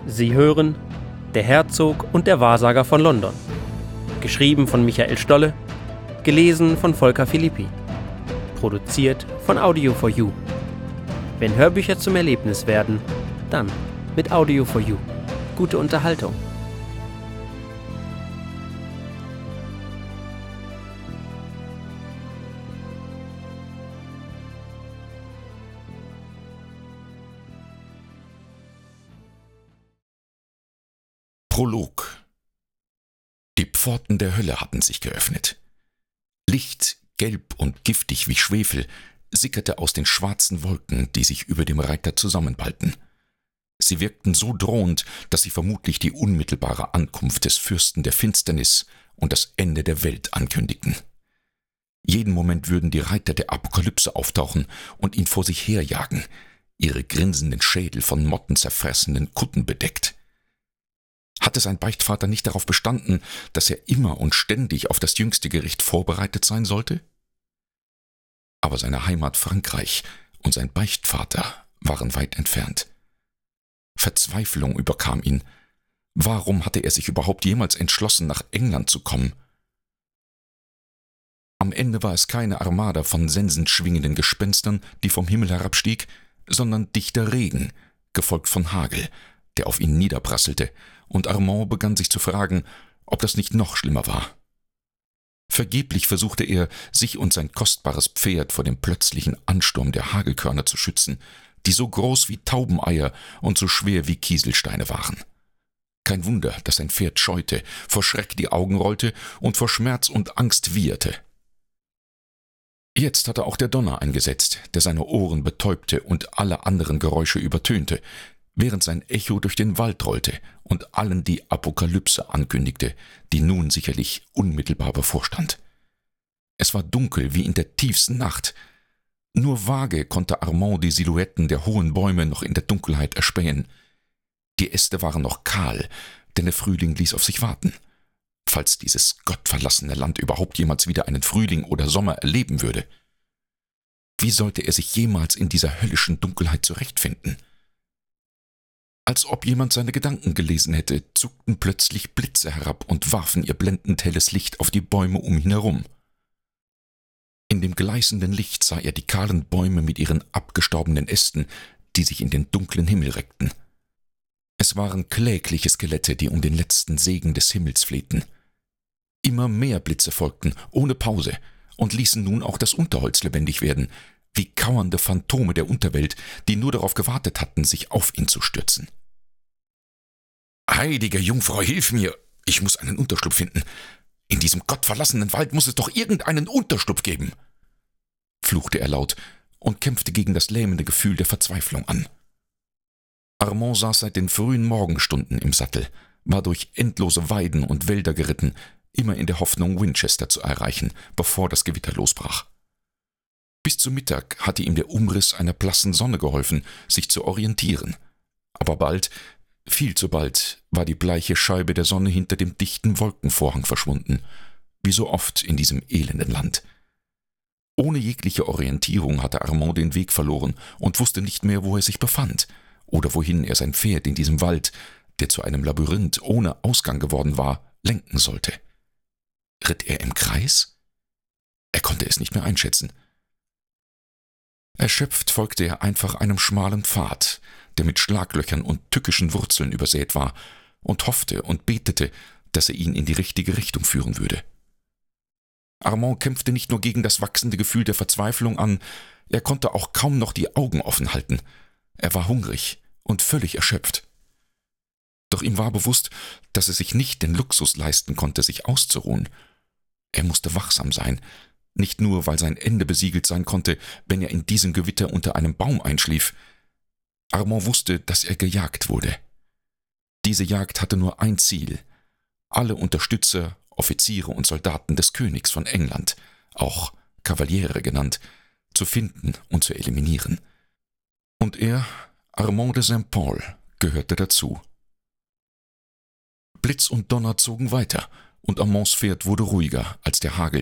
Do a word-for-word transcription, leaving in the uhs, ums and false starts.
Sie hören Der Herzog und der Wahrsager von London. Geschrieben von Michael Stolle, gelesen von Volker Philippi. Produziert von Audio for You. Wenn Hörbücher zum Erlebnis werden, dann mit Audio for You. Gute Unterhaltung. Prolog. Die Pforten der Hölle hatten sich geöffnet. Licht, gelb und giftig wie Schwefel, sickerte aus den schwarzen Wolken, die sich über dem Reiter zusammenballten. Sie wirkten so drohend, dass sie vermutlich die unmittelbare Ankunft des Fürsten der Finsternis und das Ende der Welt ankündigten. Jeden Moment würden die Reiter der Apokalypse auftauchen und ihn vor sich herjagen, ihre grinsenden Schädel von mottenzerfressenen Kutten bedeckt. Hatte sein Beichtvater nicht darauf bestanden, dass er immer und ständig auf das jüngste Gericht vorbereitet sein sollte? Aber seine Heimat Frankreich und sein Beichtvater waren weit entfernt. Verzweiflung überkam ihn. Warum hatte er sich überhaupt jemals entschlossen, nach England zu kommen? Am Ende war es keine Armada von sensend schwingenden Gespenstern, die vom Himmel herabstieg, sondern dichter Regen, gefolgt von Hagel, der auf ihn niederprasselte, und Armand begann sich zu fragen, ob das nicht noch schlimmer war. Vergeblich versuchte er, sich und sein kostbares Pferd vor dem plötzlichen Ansturm der Hagelkörner zu schützen, die so groß wie Taubeneier und so schwer wie Kieselsteine waren. Kein Wunder, dass sein Pferd scheute, vor Schreck die Augen rollte und vor Schmerz und Angst wieherte. Jetzt hatte auch der Donner eingesetzt, der seine Ohren betäubte und alle anderen Geräusche übertönte, während sein Echo durch den Wald rollte und allen die Apokalypse ankündigte, die nun sicherlich unmittelbar bevorstand. Es war dunkel wie in der tiefsten Nacht. Nur vage konnte Armand die Silhouetten der hohen Bäume noch in der Dunkelheit erspähen. Die Äste waren noch kahl, denn der Frühling ließ auf sich warten. Falls dieses gottverlassene Land überhaupt jemals wieder einen Frühling oder Sommer erleben würde. Wie sollte er sich jemals in dieser höllischen Dunkelheit zurechtfinden? Als ob jemand seine Gedanken gelesen hätte, zuckten plötzlich Blitze herab und warfen ihr blendend helles Licht auf die Bäume um ihn herum. In dem gleißenden Licht sah er die kahlen Bäume mit ihren abgestorbenen Ästen, die sich in den dunklen Himmel reckten. Es waren klägliche Skelette, die um den letzten Segen des Himmels flehten. Immer mehr Blitze folgten, ohne Pause, und ließen nun auch das Unterholz lebendig werden, wie kauernde Phantome der Unterwelt, die nur darauf gewartet hatten, sich auf ihn zu stürzen. »Heilige Jungfrau, hilf mir! Ich muss einen Unterschlupf finden. In diesem gottverlassenen Wald muss es doch irgendeinen Unterschlupf geben!« fluchte er laut und kämpfte gegen das lähmende Gefühl der Verzweiflung an. Armand saß seit den frühen Morgenstunden im Sattel, war durch endlose Weiden und Wälder geritten, immer in der Hoffnung, Winchester zu erreichen, bevor das Gewitter losbrach. Bis zu Mittag hatte ihm der Umriss einer blassen Sonne geholfen, sich zu orientieren. Aber bald, viel zu bald, war die bleiche Scheibe der Sonne hinter dem dichten Wolkenvorhang verschwunden, wie so oft in diesem elenden Land. Ohne jegliche Orientierung hatte Armand den Weg verloren und wusste nicht mehr, wo er sich befand oder wohin er sein Pferd in diesem Wald, der zu einem Labyrinth ohne Ausgang geworden war, lenken sollte. Ritt er im Kreis? Er konnte es nicht mehr einschätzen. Erschöpft folgte er einfach einem schmalen Pfad, der mit Schlaglöchern und tückischen Wurzeln übersät war, und hoffte und betete, dass er ihn in die richtige Richtung führen würde. Armand kämpfte nicht nur gegen das wachsende Gefühl der Verzweiflung an, er konnte auch kaum noch die Augen offen halten. Er war hungrig und völlig erschöpft. Doch ihm war bewusst, dass er sich nicht den Luxus leisten konnte, sich auszuruhen. Er musste wachsam sein, nicht nur, weil sein Ende besiegelt sein konnte, wenn er in diesem Gewitter unter einem Baum einschlief. Armand wusste, dass er gejagt wurde. Diese Jagd hatte nur ein Ziel: alle Unterstützer, Offiziere und Soldaten des Königs von England, auch Kavaliere genannt, zu finden und zu eliminieren. Und er, Armand de Saint-Paul, gehörte dazu. Blitz und Donner zogen weiter, und Armands Pferd wurde ruhiger, als der Hagel